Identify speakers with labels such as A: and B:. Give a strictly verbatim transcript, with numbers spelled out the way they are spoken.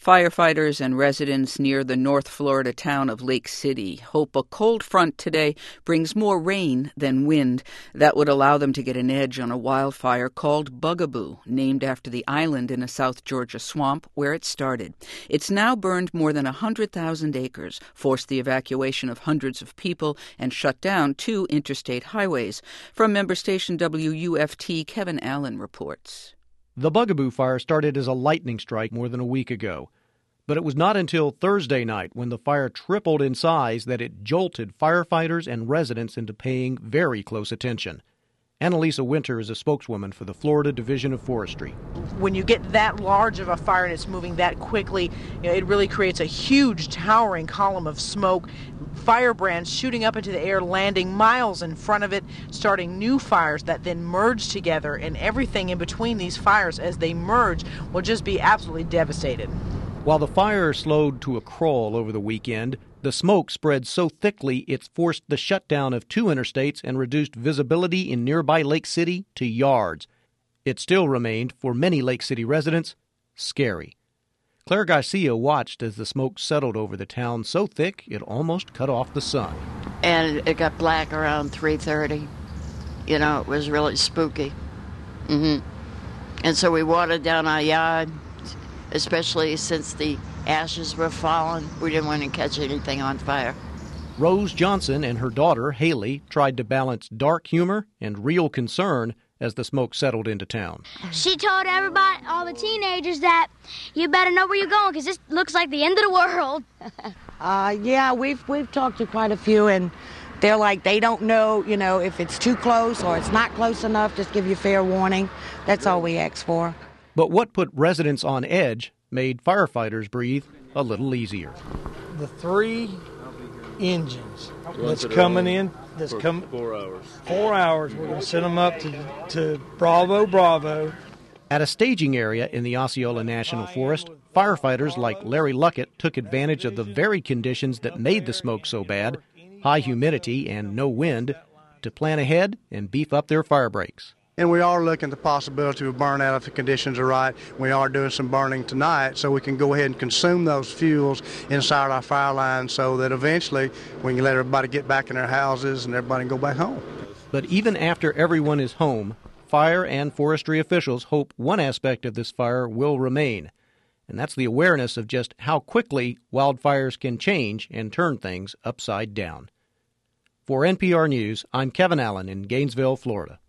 A: Firefighters and residents near the North Florida town of Lake City hope a cold front today brings more rain than wind. That would allow them to get an edge on a wildfire called Bugaboo, named after the island in a South Georgia swamp where it started. It's now burned more than one hundred thousand acres, forced the evacuation of hundreds of people, and shut down two interstate highways. From member station W U F T, Kevin Allen reports.
B: The Bugaboo fire started as a lightning strike more than a week ago. But it was not until Thursday night, when the fire tripled in size, that it jolted firefighters and residents into paying very close attention. Annalisa Winter is a spokeswoman for the Florida Division of Forestry.
C: When you get that large of a fire and it's moving that quickly, you know, it really creates a huge towering column of smoke. Firebrands shooting up into the air, landing miles in front of it, starting new fires that then merge together, and everything in between these fires as they merge will just be absolutely devastated.
B: While the fire slowed to a crawl over the weekend, the smoke spread so thickly it's forced the shutdown of two interstates and reduced visibility in nearby Lake City to yards. It still remained, for many Lake City residents, scary. Claire Garcia watched as the smoke settled over the town so thick it almost cut off the sun.
D: And it got black around three thirty. You know, it was really spooky. Mm-hmm. And so we watered down our yard, especially since the ashes were falling. We didn't want to catch anything on fire.
B: Rose Johnson and her daughter, Haley, tried to balance dark humor and real concern as the smoke settled into town.
E: She told everybody, all the teenagers, that you better know where you're going because this looks like the end of the world.
F: uh, yeah, we've we've talked to quite a few, and they're like, they don't know, you know, if it's too close or it's not close enough. Just give you fair warning. That's all we ask for.
B: But what put residents on edge made firefighters breathe a little easier.
G: The three engines that's coming in, that's coming
H: four hours.
G: Four hours. We're going to send them up to to Bravo, Bravo.
B: At a staging area in the Osceola National Forest, firefighters like Larry Luckett took advantage of the very conditions that made the smoke so bad, high humidity and no wind, to plan ahead and beef up their fire breaks.
I: And we are looking at the possibility of burnout if the conditions are right. We are doing some burning tonight so we can go ahead and consume those fuels inside our fire line so that eventually we can let everybody get back in their houses and everybody can go back home.
B: But even after everyone is home, fire and forestry officials hope one aspect of this fire will remain, and that's the awareness of just how quickly wildfires can change and turn things upside down. For N P R News, I'm Kevin Allen in Gainesville, Florida.